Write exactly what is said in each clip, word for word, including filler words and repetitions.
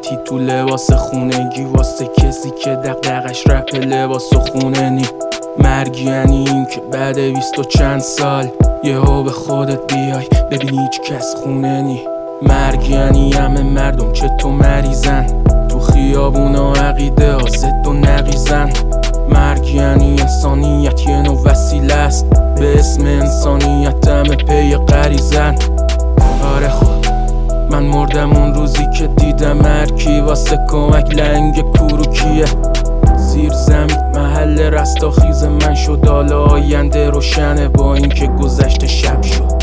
راحتی تو لباس خونگی واسه کسی که دغدغش رپ لباس و خونه نی. مرگ یعنی این که بعد بیست و چند سال یهو به خودت بیای ببینی هیچ کس خونه نی. مرگ یعنی همه مردم چه تو مریضن تو خیابونا عقیده ها زد و نقیزن. مرگ یعنی انسانیت یه نوع وسیله است به اسم انسانیت همه پی غریزن. آره خود من مردم اون روزی که دیدم هرکی واسه کمک لنگ کوروکیه. زیر زمین محل رستاخیز من شد، حالا آینده روشنه با این که گذشته شب شد.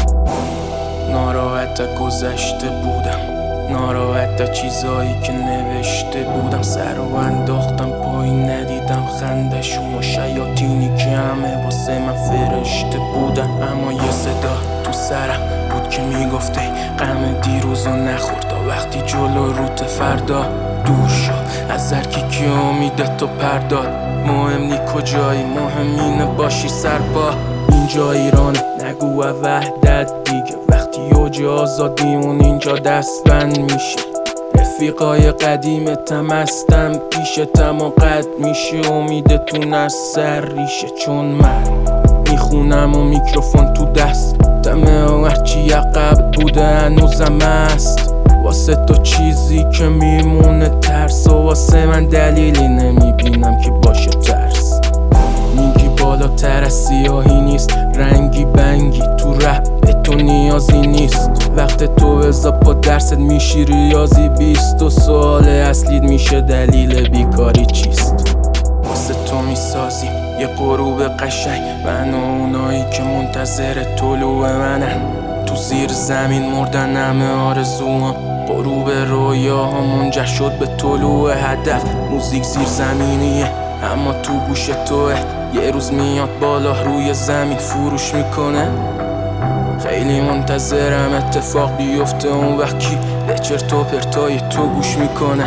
ناراحت گذشته بودم، ناراحت چیزایی که نوشته بودم. سر رو انداختم پایین ندیدم خندشون و شیاطینی که همه واسه من فرشته بودن. اما یه صدا تو سرم بود که میگفته غم دیروز رو نخور تا وقتی جلو روت فردا دور شد از هرکی که امید تو پرداد. مهم نی کجایی، مهم اینه باشی سرپا. اینجا ایرانه نگو وحدت دیگه، وقتی اوج آزادیمون اینجا دستبند میشه. رفیقای قدیمتم هستم پیشتم و قد میشه امیدتون از سر ریشه. چون من میخونم و میکروفون تو دست دمه و هرچی عقب بوده هنوزم هست. واسه تو چیزی که میمونه ترس و واسه من دلیلی نمیبینم که باشه ترس. میگی بالاتر از سیاهی نیست رنگی بنگی تو رپ به تو نیازی نیست. وقت تو بزا پا درست میشی ریاضی بیست و سوال اصلید میشه دلیل بیکاری چیست. واسه تو میسازیم یه غروب قشنگ من و اونایی که منتظر طلوع منن. تو زیر زمین مردن همه آرزوام، غروب رویاها منجر شد به طلوع هدف. موزیک زیر زمینیه اما تو گوش توه، یه روز میاد بالا روی زمین فروش میکنه. خیلی منتظرم اتفاق بیفته اون وقت کی به چرت و پرتای تو گوش میکنه.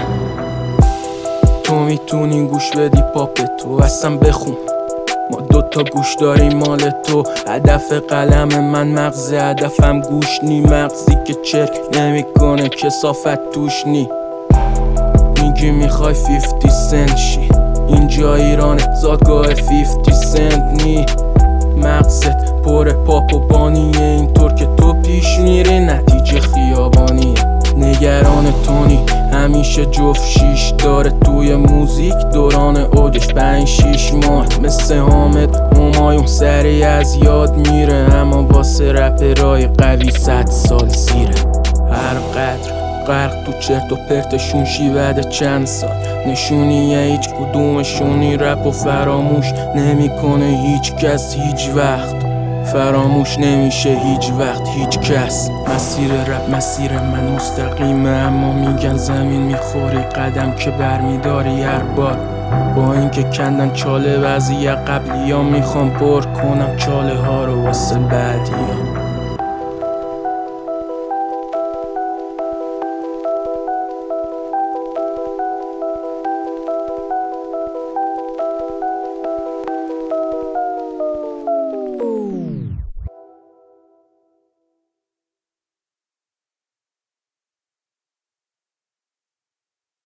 تو میتونی گوش بدی پاپ تو اصلا بخون، ما دوتا گوش داریم مال تو. هدف قلم من مغز، هدفم گوش نی. مغزی که چرک نمیکنه کثافت توش نی. میگی میخوای فیفتی سنت شی، اینجا ایرانه زادگاه فیفتی سنت نی. مغزت پر پاپ و بانیه اینطور که تو پیش میری نتیجه خیابانیه. نگران تونی همیشه جفت شیش داره توی موزیک دوران اوجش پنج شیش ماه. مثل حامد همایون سری از یاد میره اما واسه رپرای قوی صد سال زیره. هر قدر غرق تو چرت و پرتشون شی بعد چند سال نشونیه هیچ کدومشونی رپ و فراموش نمیکنه هیچ کس هیچ وقت. فراموش نمیشه هیچ وقت هیچ کس. مسیر رپ مسیر من مستقیمه اما میگن زمین میخوری قدم که برمیداری هر بار. با اینکه کندن چاله بعضی قبلی ها میخوام پر کنم چاله ها رو واسه بعدی ها.